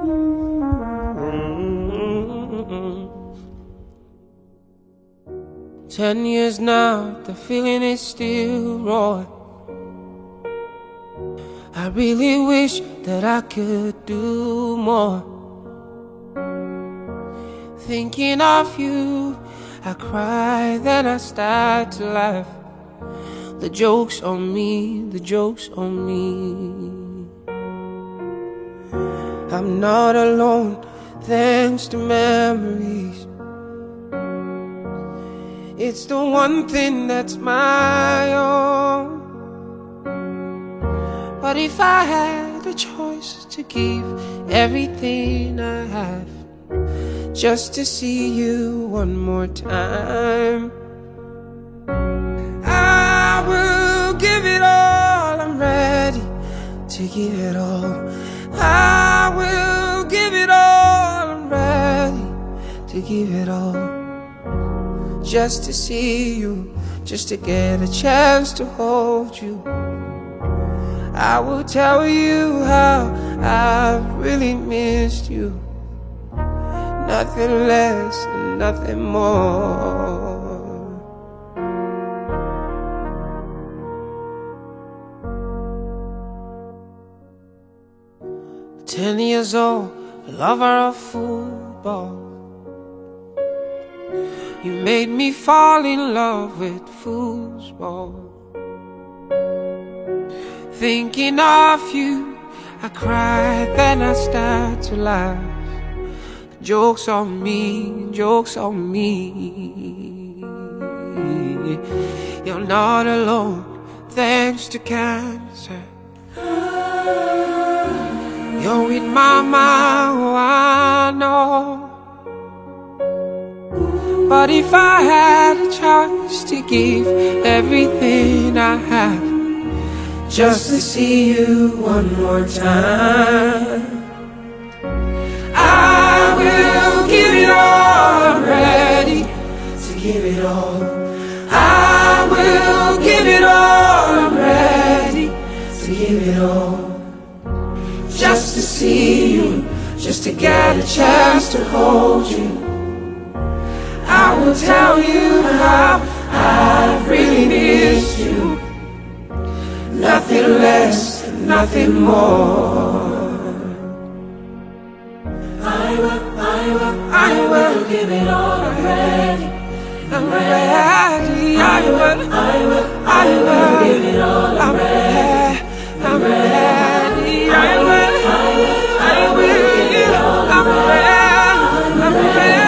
10 years now, the feeling is still raw. I really wish that I could do more. Thinking of you, I cry, then I start to laugh. The joke's on me, the joke's on me. I'm not alone, thanks to memories. It's the one thing that's my own. But if I had a choice to give everything I have just to see you one more time, I will give it all. I'm ready to give it all. I will give it all. I'm ready to give it all. Just to see you, just to get a chance to hold you. I will tell you how I've really missed you. Nothing less and nothing more. 10 years old, a lover of football. You made me fall in love with football. Thinking of you, I cry, then I start to laugh. Joke's on me, joke's on me. You're not alone, thanks to cancer. You're in my mind, oh, I know. But if I had a chance to give everything I have just to see you one more time, I will give it all. I'm ready to give it all. I will give it all. I'm ready to give it all. Just to see you, just to get a chance to hold you. I will tell you how I've really missed you. Nothing less, nothing more. I will give it all. I'm ready. I'm ready. I will give it all. I'm ready. I'm ready. I will give it all. I'm ready. I'm ready.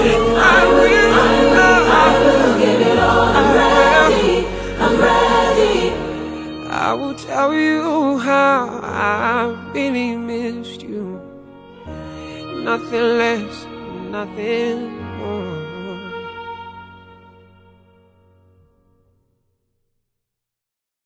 I will tell you how I really missed you. Nothing less, nothing more.